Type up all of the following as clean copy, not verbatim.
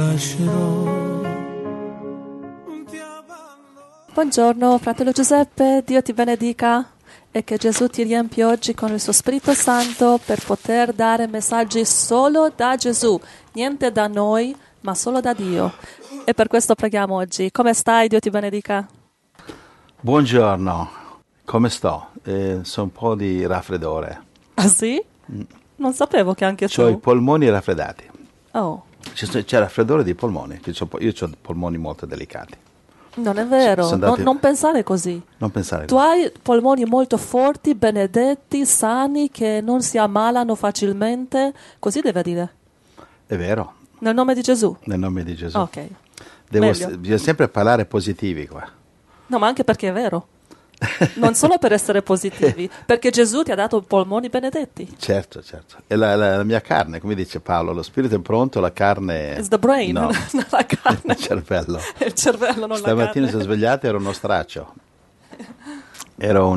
Buongiorno fratello Giuseppe, Dio ti benedica e che Gesù ti riempi oggi con il suo Spirito Santo per poter dare messaggi solo da Gesù, niente da noi ma solo da Dio. E per questo preghiamo oggi. Come stai? Dio ti benedica. Buongiorno, come sto? Sono un po' di raffreddore. Ah sì? Non sapevo che anche tu. Ho i polmoni raffreddati. Oh. C'è raffreddore dei polmoni. Io ho polmoni molto delicati. Non è vero, non pensare così. Non pensare tu così. Hai polmoni molto forti, benedetti, sani, che non si ammalano facilmente. Così deve dire. È vero. Nel nome di Gesù? Nel nome di Gesù. Ok. Bisogna sempre parlare positivi qua. No, ma anche perché è vero. Non solo per essere positivi, perché Gesù ti ha dato polmoni benedetti. Certo. E la mia carne, come dice Paolo, lo spirito è pronto, la carne... It's the brain, no. La carne. Il cervello. Il cervello, non Stamattina la carne. sono svegliato e ero uno straccio. Ero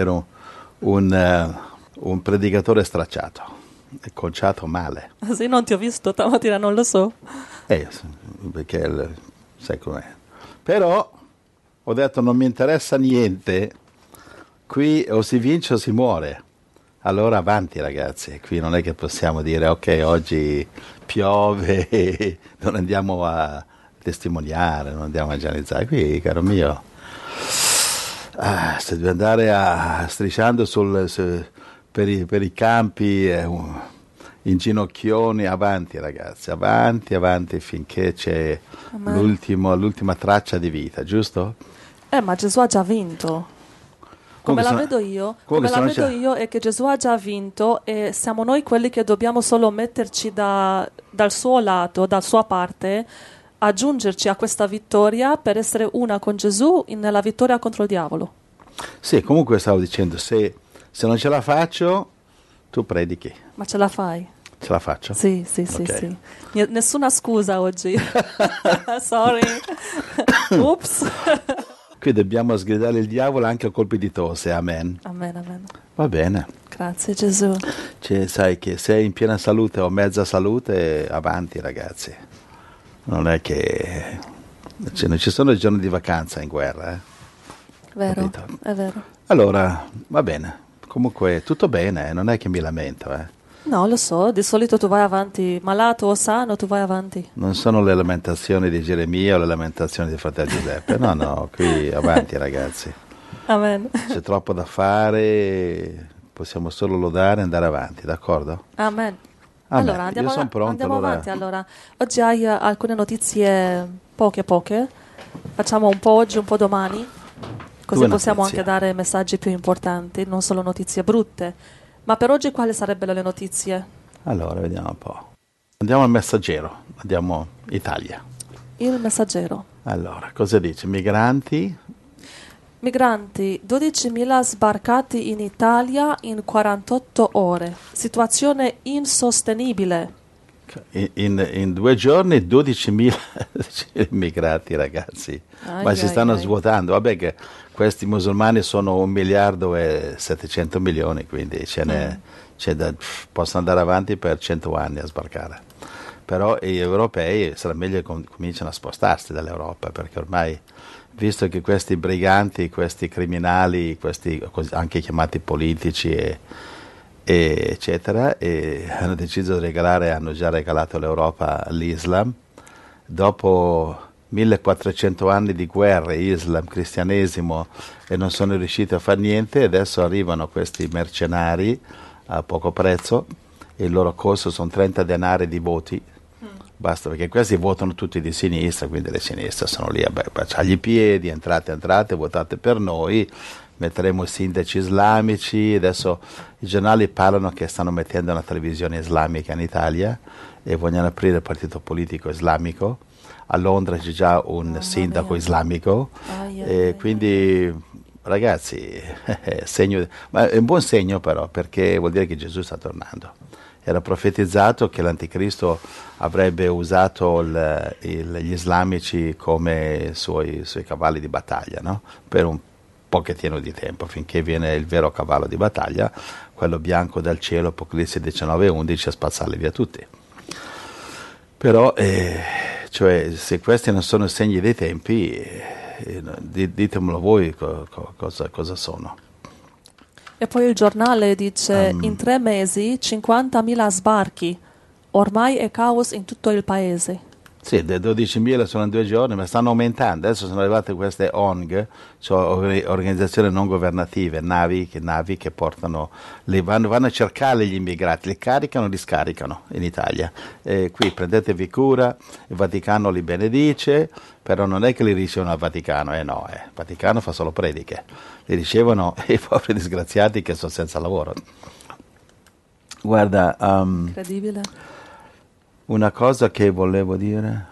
un predicatore stracciato, e conciato male. Sì, non ti ho visto stamattina, non lo so. Perché sai com'è. Però ho detto non mi interessa niente, qui o si vince o si muore. Allora avanti ragazzi, qui non è che possiamo dire ok oggi piove, non andiamo a testimoniare, non andiamo a evangelizzare. Qui caro mio, se devi andare strisciando per i campi, in ginocchioni, avanti ragazzi, avanti finché c'è l'ultima traccia di vita, giusto? Ma Gesù ha già vinto. Come la vedo io è che Gesù ha già vinto e siamo noi quelli che dobbiamo solo metterci dal suo lato, dalla sua parte, aggiungerci a questa vittoria per essere una con Gesù nella vittoria contro il diavolo. Sì, comunque stavo dicendo, se non ce la faccio, tu predichi. Ma ce la fai? Ce la faccio? Sì. Nessuna scusa oggi. Sorry. Ups. Qui dobbiamo sgridare il diavolo anche a colpi di tosse, amen. Amen. Va bene. Grazie Gesù. Sai che sei in piena salute o mezza salute, avanti ragazzi. Non è che... non ci sono giorni di vacanza in guerra, Vero, è vero. Allora, va bene. Comunque tutto bene, non è che mi lamento, No, lo so, di solito tu vai avanti, malato o sano, tu vai avanti. Non sono le lamentazioni di Geremia o le lamentazioni di fratello Giuseppe, no, qui avanti ragazzi. Amen. C'è troppo da fare, possiamo solo lodare e andare avanti, d'accordo? Amen. Allora, io sono pronto. Andiamo avanti allora. Oggi hai alcune notizie, poche. Facciamo un po' oggi, un po' domani, così possiamo anche dare messaggi più importanti, non solo notizie brutte. Ma per oggi quali sarebbero le notizie? Allora, vediamo un po'. Andiamo al Messaggero, andiamo Italia. Il Messaggero. Allora, cosa dice? Migranti, 12.000 sbarcati in Italia in 48 ore. Situazione insostenibile. In 2 giorni 12.000 immigrati ragazzi, ma si stanno svuotando. Vabbè che questi musulmani sono 1.700 milioni, quindi possono andare avanti per 100 anni a sbarcare. Però gli europei sarà meglio che cominciano a spostarsi dall'Europa, perché ormai, visto che questi briganti, questi criminali, questi anche chiamati politici eccetera, e hanno deciso di hanno già regalato all'Europa l'Islam, dopo 1400 anni di guerre, Islam, cristianesimo, e non sono riusciti a fare niente. Adesso arrivano questi mercenari a poco prezzo e il loro costo sono 30 denari di voti. Basta, perché questi votano tutti di sinistra, quindi le sinistre sono lì a baciargli i piedi, entrate, votate per noi, metteremo i sindaci islamici. Adesso i giornali parlano che stanno mettendo una televisione islamica in Italia e vogliono aprire il partito politico islamico. A Londra c'è già un sindaco islamico, e quindi ragazzi, ma è un buon segno però, perché vuol dire che Gesù sta tornando. Era profetizzato che l'anticristo avrebbe usato gli islamici come suoi cavalli di battaglia, no? Per un pochettino di tempo, finché viene il vero cavallo di battaglia, quello bianco dal cielo, Apocalisse 19:11, a spazzarli via tutti. Però cioè, se questi non sono segni dei tempi, ditemelo voi cosa sono. E poi il giornale dice, in 3 mesi 50.000 sbarchi, ormai è caos in tutto il paese. Sì, 12.000 sono in 2 giorni, ma stanno aumentando. Adesso sono arrivate queste ONG, cioè organizzazioni non governative, navi che portano, vanno a cercare gli immigrati, li caricano, li scaricano in Italia. Qui prendetevi cura, il Vaticano li benedice, però non è che li ricevono al Vaticano, il Vaticano fa solo prediche, li ricevono i poveri disgraziati che sono senza lavoro. Guarda, incredibile. Una cosa che volevo dire,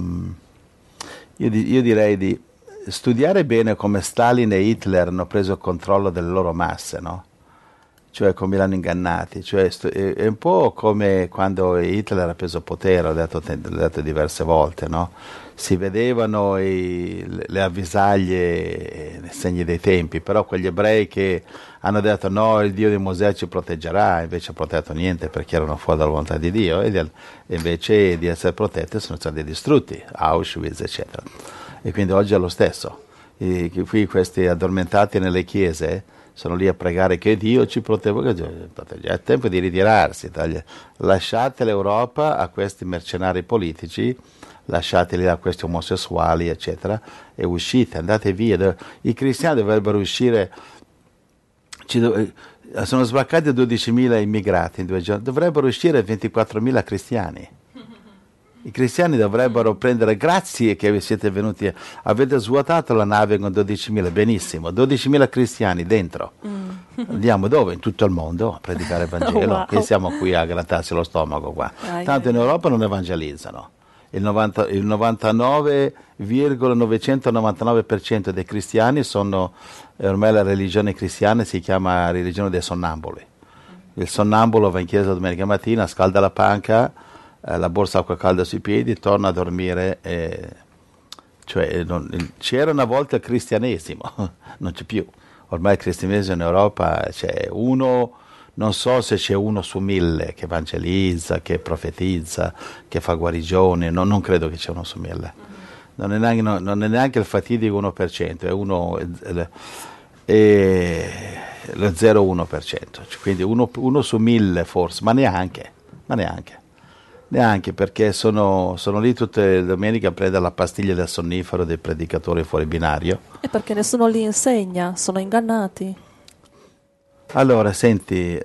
io direi di studiare bene come Stalin e Hitler hanno preso il controllo delle loro masse, no? Cioè come l'hanno ingannati, cioè, è un po' come quando Hitler ha preso potere, l'ho detto diverse volte, no? Si vedevano le avvisaglie nei segni dei tempi, però quegli ebrei che hanno detto no, il Dio di Mosè ci proteggerà, invece ha protetto niente perché erano fuori dalla volontà di Dio, e invece di essere protetti sono stati distrutti, Auschwitz eccetera. E quindi oggi è lo stesso. Qui questi addormentati nelle chiese sono lì a pregare che Dio ci protegga, è tempo di ritirarsi, lasciate l'Europa a questi mercenari politici, lasciateli a questi omosessuali eccetera e uscite, andate via. I cristiani dovrebbero uscire, sono sbarcati 12.000 immigrati in 2 giorni, dovrebbero uscire 24.000 cristiani. I cristiani dovrebbero prendere, grazie che siete venuti, avete svuotato la nave con 12.000, benissimo, 12.000 cristiani dentro. Andiamo dove? In tutto il mondo a predicare il Vangelo. Wow. Che siamo qui a grattarsi lo stomaco qua. Tanto in Europa non evangelizzano. Il 99,999% dei cristiani sono, ormai la religione cristiana si chiama religione dei sonnambuli. Il sonnambulo va in chiesa domenica mattina, scalda la panca, la borsa acqua calda sui piedi, torna a dormire. C'era una volta il cristianesimo, non c'è più. Ormai il cristianesimo in Europa c'è uno, non so se c'è uno su 1000 che evangelizza, che profetizza, che fa guarigioni, non credo che c'è uno su 1000. Non è neanche il fatidico 1%, è lo 0,1%, quindi uno su 1000 forse, ma neanche. Neanche perché sono lì tutte le domeniche a prendere la pastiglia del sonnifero dei predicatori fuori binario. E perché nessuno li insegna, sono ingannati. Allora, senti,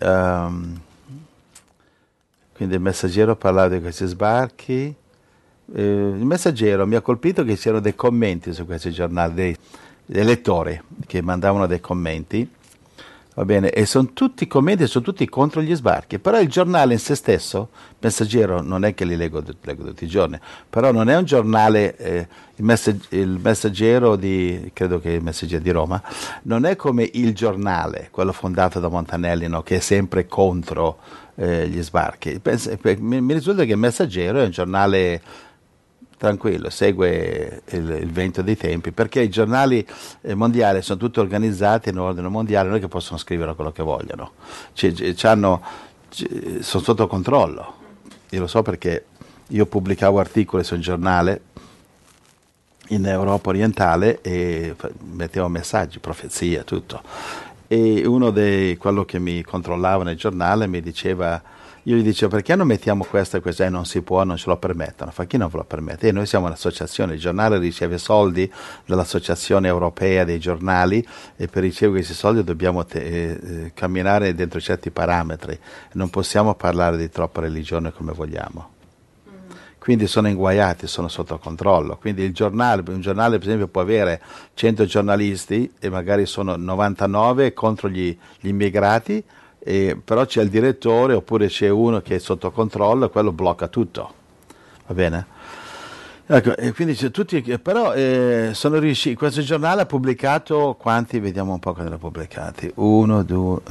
quindi il Messaggero parlava di questi sbarchi. Il Messaggero mi ha colpito che c'erano dei commenti su questi giornali, dei lettori che mandavano dei commenti. Va bene, e sono tutti commenti, sono tutti contro gli sbarchi, però il giornale in se stesso, Messaggero, non è che li leggo tutti i giorni, però non è un giornale, il Messaggero credo che il Messaggero di Roma, non è come Il Giornale, quello fondato da Montanelli, no, che è sempre contro gli sbarchi. Mi risulta che il Messaggero è un giornale tranquillo, segue il vento dei tempi, perché i giornali mondiali sono tutti organizzati in ordine mondiale, non è che possono scrivere quello che vogliono, sono sotto controllo. Io lo so perché io pubblicavo articoli sul giornale in Europa orientale e mettevo messaggi, profezie, tutto. E quello che mi controllava nel giornale mi diceva, io gli dicevo perché non mettiamo questo e questo, non si può, non ce lo permettono, fa chi non ve lo permette? E noi siamo un'associazione, il giornale riceve soldi dall'associazione europea dei giornali e per ricevere questi soldi dobbiamo camminare dentro certi parametri, non possiamo parlare di troppa religione come vogliamo. Quindi sono inguaiati, sono sotto controllo. Quindi un giornale per esempio può avere 100 giornalisti e magari sono 99 contro gli immigrati, però c'è il direttore oppure c'è uno che è sotto controllo e quello blocca tutto. Va bene? Ecco, e quindi c'è tutti, però sono riusciti, questo giornale ha pubblicato quanti? Vediamo un po' quando l'ha pubblicati. 1,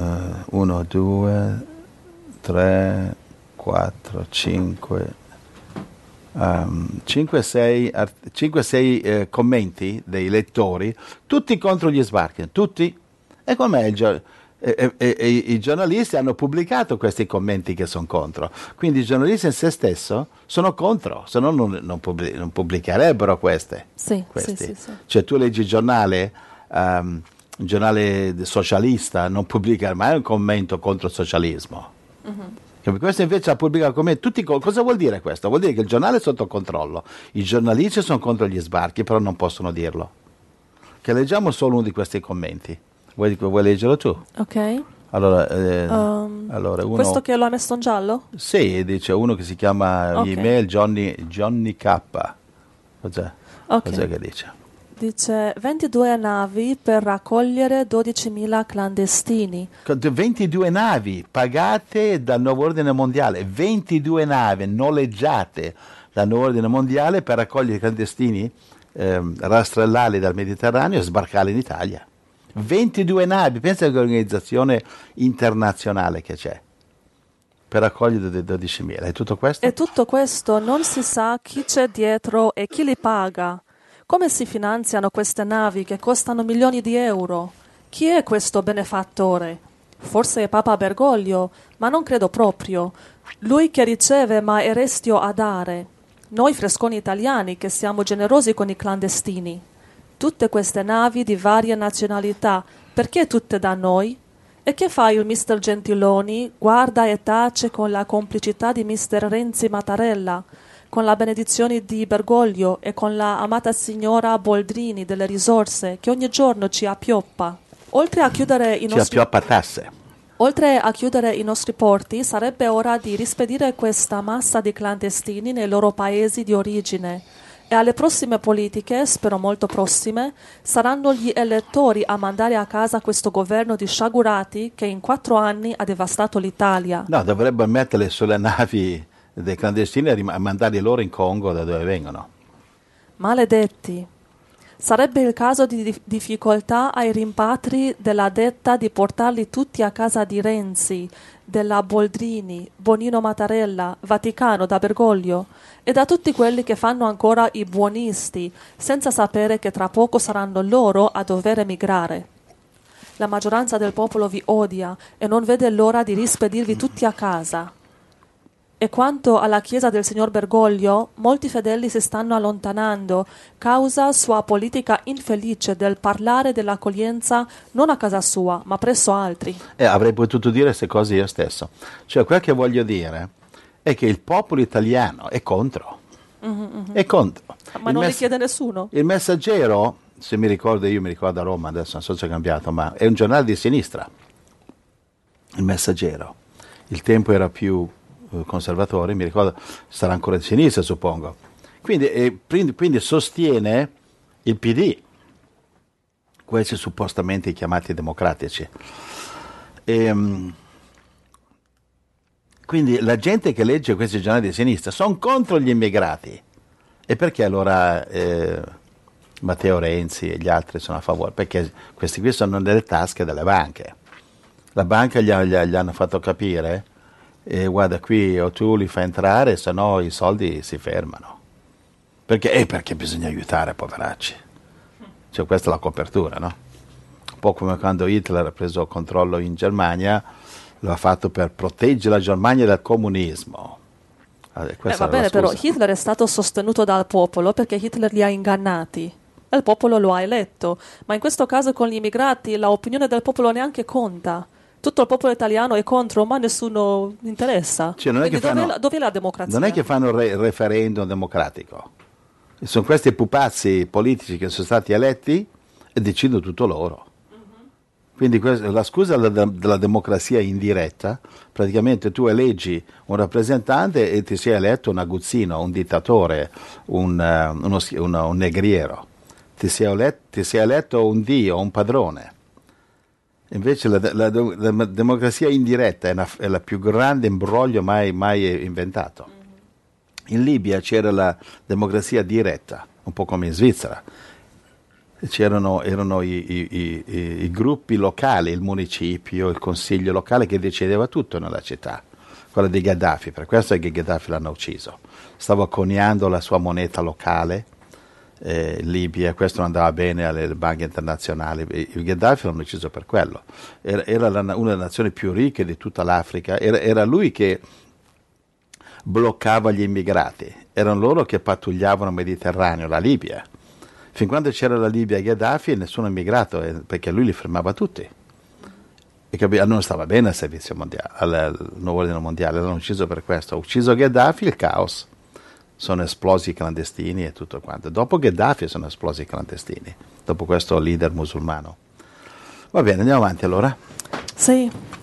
2, 3, 4, 5... 5-6 commenti dei lettori, tutti contro gli sbarchi, tutti. E com'è E i giornalisti hanno pubblicato questi commenti che sono contro, quindi i giornalisti in se stesso sono contro, se no non pubblicherebbero questi. Sì. Cioè tu leggi il giornale, un giornale socialista non pubblica mai un commento contro il socialismo. Questo invece ha pubblicato commenti. Cosa vuol dire questo? Vuol dire che il giornale è sotto controllo, i giornalisti sono contro gli sbarchi, però non possono dirlo. Che leggiamo solo uno di questi commenti. Vuoi leggerlo tu? Ok. Allora uno, questo che lo ha messo in giallo? Sì, dice uno che si chiama email Johnny K. Cos'è che dice? Dice 22 navi per raccogliere 12.000 clandestini. 22 navi pagate dal Nuovo Ordine Mondiale, 22 navi noleggiate dal Nuovo Ordine Mondiale per raccogliere i clandestini, rastrellarli dal Mediterraneo e sbarcarli in Italia. 22 navi, pensa all'organizzazione internazionale che c'è per raccogliere 12.000. E tutto questo? E tutto questo non si sa chi c'è dietro e chi li paga. Come si finanziano queste navi che costano milioni di euro? Chi è questo benefattore? Forse è Papa Bergoglio, ma non credo proprio. Lui che riceve ma è restio a dare. Noi fresconi italiani che siamo generosi con i clandestini. Tutte queste navi di varie nazionalità, perché tutte da noi? E che fa il mister Gentiloni? Guarda e tace con la complicità di mister Renzi Mattarella, con la benedizione di Bergoglio e con la amata signora Boldrini delle risorse che ogni giorno ci appioppa. Oltre a chiudere i nostri porti, sarebbe ora di rispedire questa massa di clandestini nei loro paesi di origine. E alle prossime politiche, spero molto prossime, saranno gli elettori a mandare a casa questo governo di sciagurati che in 4 anni ha devastato l'Italia. No, dovrebbe metterle sulle navi dei clandestini e mandarli loro in Congo da dove vengono. Maledetti. Sarebbe il caso di difficoltà ai rimpatri della detta di portarli tutti a casa di Renzi, della Boldrini, Bonino Mattarella, Vaticano, da Bergoglio e da tutti quelli che fanno ancora i buonisti, senza sapere che tra poco saranno loro a dover emigrare. La maggioranza del popolo vi odia e non vede l'ora di rispedirvi tutti a casa. E quanto alla chiesa del signor Bergoglio, molti fedeli si stanno allontanando, causa sua politica infelice del parlare dell'accoglienza non a casa sua, ma presso altri. Avrei potuto dire queste cose io stesso. Cioè, quel che voglio dire è che il popolo italiano è contro. È contro. Ma non li chiede nessuno. Il Messaggero, se mi ricordo, io mi ricordo a Roma, adesso non so se è cambiato, ma è un giornale di sinistra. Il Messaggero. Il tempo era più conservatore, mi ricordo, sarà ancora di sinistra, suppongo. Quindi sostiene il PD, questi suppostamente chiamati democratici. Quindi la gente che legge questi giornali di sinistra sono contro gli immigrati. E perché allora Matteo Renzi e gli altri sono a favore? Perché questi qui sono nelle tasche delle banche. La banca gli hanno fatto capire: guarda, qui o tu li fai entrare, se no i soldi si fermano. Perché bisogna aiutare, poveracci. Cioè, questa è la copertura, no? Un po' come quando Hitler ha preso il controllo in Germania, lo ha fatto per proteggere la Germania dal comunismo. Va bene, però Hitler è stato sostenuto dal popolo perché Hitler li ha ingannati. E il popolo lo ha eletto. Ma in questo caso con gli immigrati l'opinione del popolo neanche conta. Tutto il popolo italiano è contro, ma nessuno interessa. Cioè, dov'è la democrazia? Non è che fanno il referendum democratico. Sono questi pupazzi politici che sono stati eletti e decidono tutto loro. Quindi la scusa della democrazia indiretta, praticamente tu eleggi un rappresentante e ti sei eletto un aguzzino, un dittatore, un negriero. Ti sei eletto un dio, un padrone. Invece la democrazia indiretta è la più grande imbroglio mai inventato. In Libia c'era la democrazia diretta, un po' come in Svizzera. Erano i gruppi locali, il municipio, il consiglio locale che decideva tutto nella città. Quella di Gheddafi, per questo è che Gheddafi l'hanno ucciso. Stava coniando la sua moneta locale Libia, questo non andava bene alle banche internazionali. Il Gheddafi l'hanno ucciso per quello. Era una delle nazioni più ricche di tutta l'Africa, era lui che bloccava gli immigrati, erano loro che pattugliavano il Mediterraneo, la Libia. Fin quando c'era la Libia e Gheddafi nessuno immigrato, perché lui li fermava tutti. E non stava bene al servizio mondiale, al nuovo ordine mondiale, l'hanno ucciso per questo. Ha ucciso Gheddafi, il caos. Sono esplosi i clandestini e tutto quanto. Dopo Gheddafi sono esplosi i clandestini, dopo questo leader musulmano. Va bene, andiamo avanti allora. Sì.